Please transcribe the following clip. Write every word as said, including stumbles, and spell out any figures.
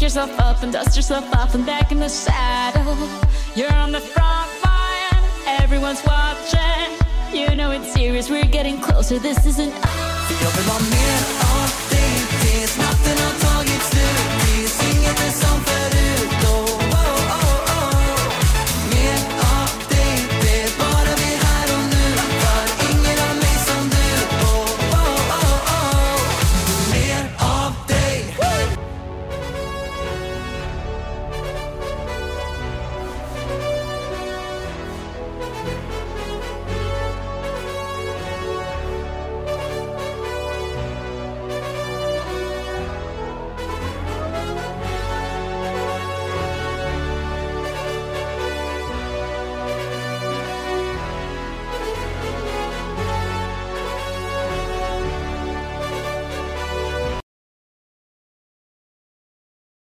yourself up and dust yourself off and back in the saddle. You're on the front line, everyone's watching. You know it's serious, we're getting closer, this isn't. För jag vill vara mer av dig, det är natten och